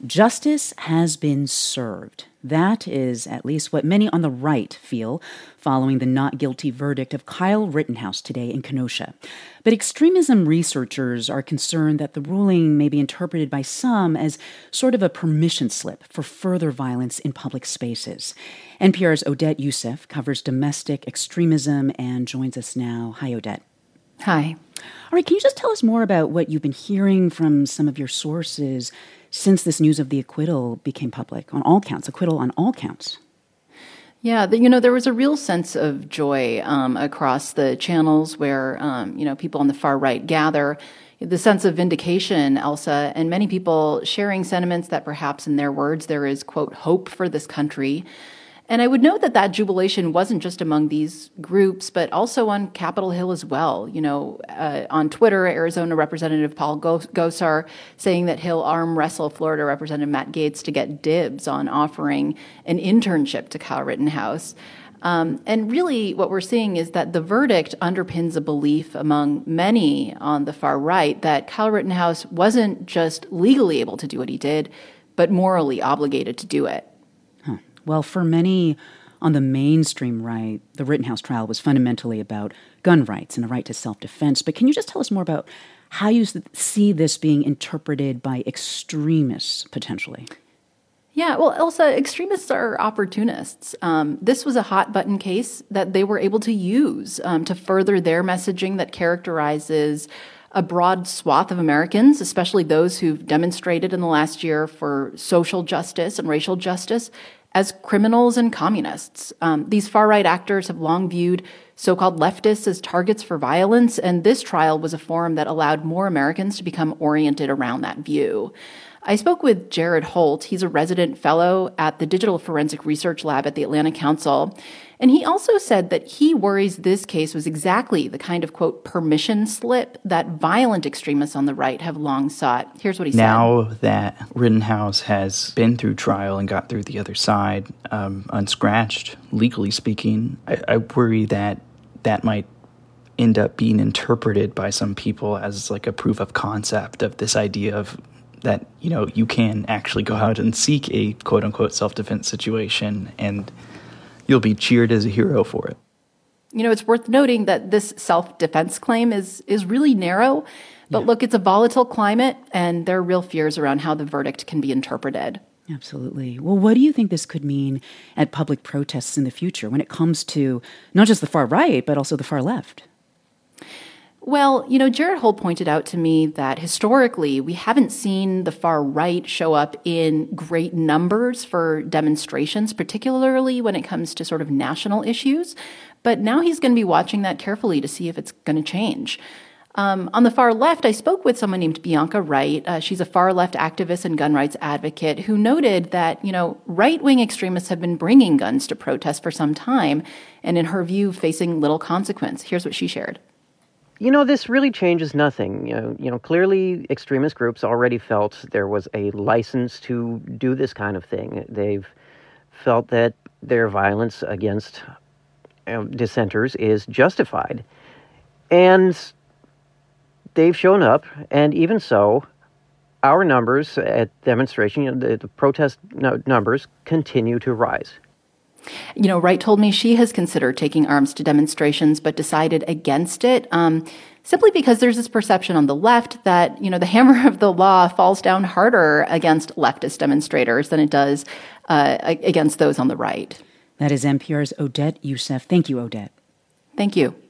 Justice has been served. That is at least what many on the right feel following the not guilty verdict of Kyle Rittenhouse today in Kenosha. But extremism researchers are concerned that the ruling may be interpreted by some as sort of a permission slip for further violence in public spaces. NPR's Odette Yousef covers domestic extremism and joins us now. Hi, Odette. Hi. All right, can you just tell us more about what you've been hearing from some of your sources since this news of the acquittal became public on all counts, acquittal on all counts? Yeah, there was a real sense of joy across the channels where, people on the far right gather. The sense of vindication, Elsa, and many people sharing sentiments that perhaps in their words there is, quote, hope for this country. And I would note that jubilation wasn't just among these groups, but also on Capitol Hill as well. On Twitter, Arizona Representative Paul Gosar saying that he'll arm wrestle Florida Representative Matt Gaetz to get dibs on offering an internship to Kyle Rittenhouse. And really what we're seeing is that the verdict underpins a belief among many on the far right that Kyle Rittenhouse wasn't just legally able to do what he did, but morally obligated to do it. Well, for many on the mainstream right, the Rittenhouse trial was fundamentally about gun rights and a right to self-defense. But can you just tell us more about how you see this being interpreted by extremists, potentially? Yeah, well, Elsa, extremists are opportunists. This was a hot-button case that they were able to use to further their messaging that characterizes a broad swath of Americans, especially those who've demonstrated in the last year for social justice and racial justice, as criminals and communists. These far-right actors have long viewed so-called leftists as targets for violence, and this trial was a forum that allowed more Americans to become oriented around that view. I spoke with Jared Holt. He's a resident fellow at the Digital Forensic Research Lab at the Atlanta Council. And he also said that he worries this case was exactly the kind of, quote, permission slip that violent extremists on the right have long sought. Here's what he said. Now that Rittenhouse has been through trial and got through the other side, unscratched, legally speaking, I worry that might end up being interpreted by some people as like a proof of concept of this idea of that, you can actually go out and seek a quote-unquote self-defense situation and you'll be cheered as a hero for it. It's worth noting that this self-defense claim is really narrow, but Look, it's a volatile climate and there are real fears around how the verdict can be interpreted. Absolutely. Well, what do you think this could mean at public protests in the future when it comes to not just the far right, but also the far left? Well, Jared Holt pointed out to me that historically we haven't seen the far right show up in great numbers for demonstrations, particularly when it comes to sort of national issues. But now he's going to be watching that carefully to see if it's going to change. On the far left, I spoke with someone named Bianca Wright. She's a far left activist and gun rights advocate who noted that, right-wing extremists have been bringing guns to protest for some time and, in her view, facing little consequence. Here's what she shared. This really changes nothing. Clearly extremist groups already felt there was a license to do this kind of thing. They've felt that their violence against dissenters is justified. And they've shown up, and even so, our numbers at demonstration, the protest numbers continue to rise. Wright told me she has considered taking arms to demonstrations, but decided against it, simply because there's this perception on the left that, the hammer of the law falls down harder against leftist demonstrators than it does against those on the right. That is NPR's Odette Yousef. Thank you, Odette. Thank you.